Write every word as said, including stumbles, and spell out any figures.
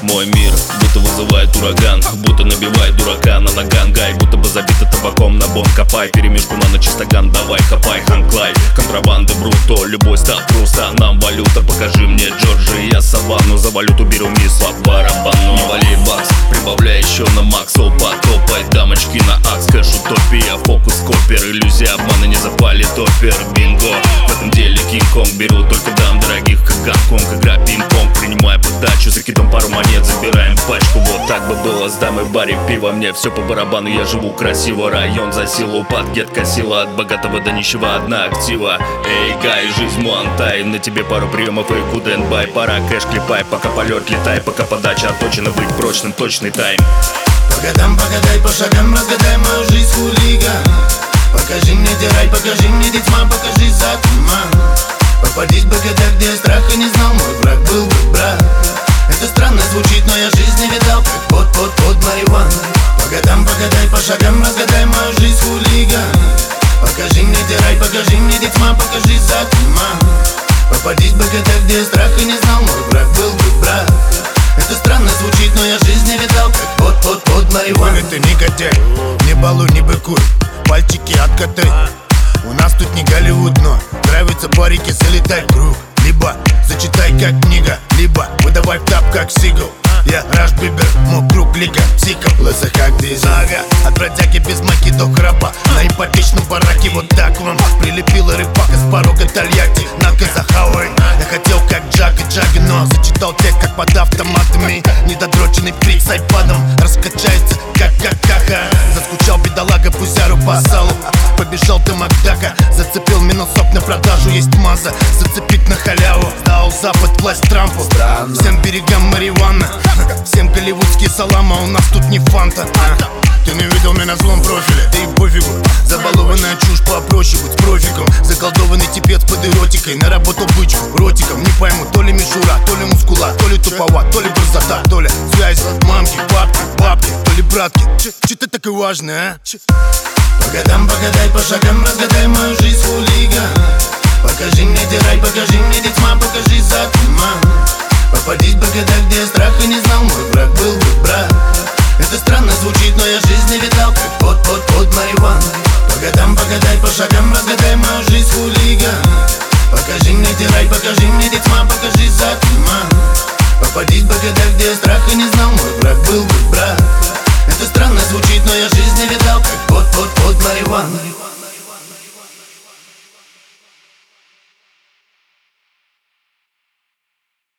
Мой мир будто вызывает ураган, будто набивает дурака на наган. Гай будто бы забита табаком, на бон копай, перемешку на начистоган. Давай копай, ханклай, контрабанды бруто, любой стал просто нам валюта. Покажи мне Джорджи, я саванну, за валюту беру мисс по барабану. Не вали бакс, прибавляй еще на макс. Опа, топай, дамочки на акс, кэш утопия, фокус копер, иллюзия обмана, не запали топер. Бинго, в этом деле Кинг-Конг, беру только дам дорогих, как Гонконг. Игра пинг-понг, принимай подачу, закидом пару монет, забираем пачку. Вот так бы было с дамой в баре, пиво, мне все по барабану. Я живу красиво, район за силу, подгет косила, от богатого до нищего одна актива. Эй, Гай, жизнь Муантай, на тебе пару приемов и куденбай. Пора кэш клепай, пока полет летай, пока подача отточена, быть прочным, точный тайм. По годам погадай, по шагам разгадай мою жизнь, хулиган. Покажи мне дирай, покажи мне детьма, покажи за туман. Попадись бы года, где я страха не знал, мой враг был бы брат. Это странно звучит, но я жизнь не видал, как под, под, под марихуаной. По годам погадай, по шагам разгадай мою жизнь, хулиган. Покажи мне дирай, покажи мне детьма, покажи за туман. Попадись бы года, где я страха не знал, мой враг был бы брат. Это странно звучит, но я жизнь не видал, как под, под, под марихуаной. Ты негодяй, не балуй, не быкуй, пальчики откатай. У нас тут не Голливуд, но нравятся барики, залетай в круг. Либо зачитай как книга, либо выдавай в тап как сигл. Я Раш Бибер, мой круг лига психов, лысых как дизель. Ага, от бродяги без маки до храба, на ипотечном бараке вот так вам прилепила рыбак из порога Тольятти. Надо захавай, я хотел как Джак и Джаги, но зачитал текст как под автоматами. Недодроченный фрик с айпадом раскачается как какаха. Заскучал бедолага, пузяру по салу, побежал ты Макдака. Зацепил минусок на продажу, есть маза, зацепить на халяву. Сдал Запад власть Трампу, всем берегам марихуана. Всем голливудские салама, у нас тут не фанта. а. Ты не видел меня на злом профиле, да и пофигу. Забалованная чушь попроще, будь с профиком. Заколдованный типец под эротикой, наработал бычку ротиком. Не пойму, то ли мишура, то ли мускула, то ли туповат, то ли красота, то ли связь, мамки, папки, бабки, то ли братки. Че ты такой важный, а? Че? По годам погадай, по шагам разгадай мою жизнь, хулиган. Покажи мне дирай, покажи мне детьма, покажи за туман. Попадись бы года, где я страха не знал, мой враг был бы брат. Это странно звучит, но я жизнь не видал, как под, под, под марихуаной. По годам погадай, по шагам разгадай мою жизнь, хулиган. Покажи мне дирай, покажи мне детьма, покажи за туман. Попадись бы года, где я страха не знал, мой враг был бы